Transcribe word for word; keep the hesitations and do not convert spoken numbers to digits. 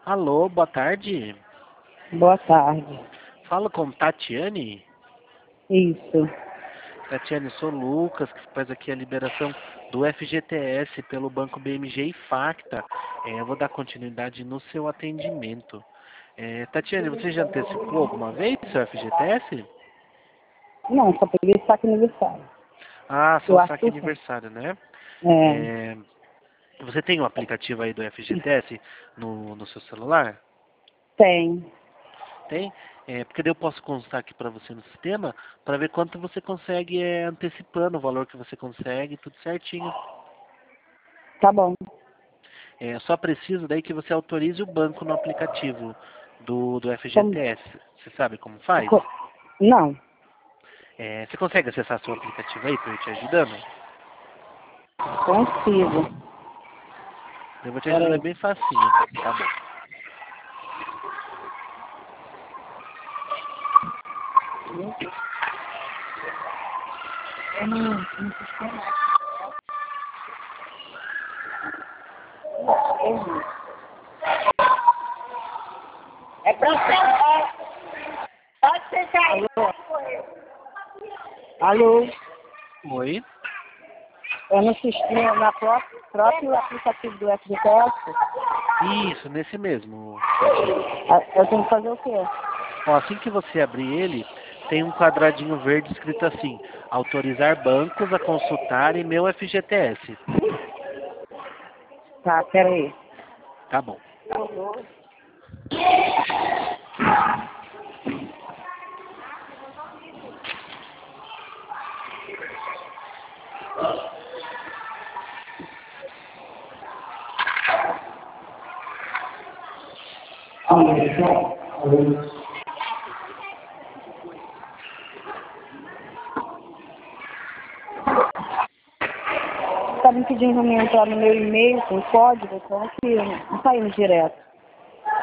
Alô, boa tarde. Boa tarde. Falo com Tatiane. Isso. Tatiane, sou Lucas, que faz aqui a liberação do F G T S pelo Banco B M G e Facta. É, eu vou dar continuidade no seu atendimento. É, Tatiane, você já antecipou alguma vez seu F G T S? Não, só peguei saque aniversário. Ah, só Eu o acho saque que sim. aniversário, né? É, É, você tem o aplicativo aí do F G T S no, no seu celular? tem. Tem? É, porque daí eu posso constar aqui para você no sistema para ver quanto você consegue é, antecipando o valor que você consegue, tudo certinho. Tá bom. É, só preciso daí que você autorize o banco no aplicativo do, do Como, F G T S. Você sabe como faz? co- não, É, você consegue acessar seu aplicativo aí para eu ir te ajudando? consigo. Eu vou te ajudar, é Peraí. bem facinho. Tá bom. Eu não, não sei. É pra ser. Pode ser sair. Alô? Alô? Oi? Eu não assisti na próprio, próprio aplicativo do F G T S. Isso, nesse mesmo, Tatiane. Eu tenho que fazer o quê? Ó, assim que você abrir ele, tem um quadradinho verde escrito assim: autorizar bancos a consultarem meu F G T S. Tá, peraí. Tá bom. Tá me pedindo pra mim entrar no meu e-mail com código, então aqui, não tá indo direto.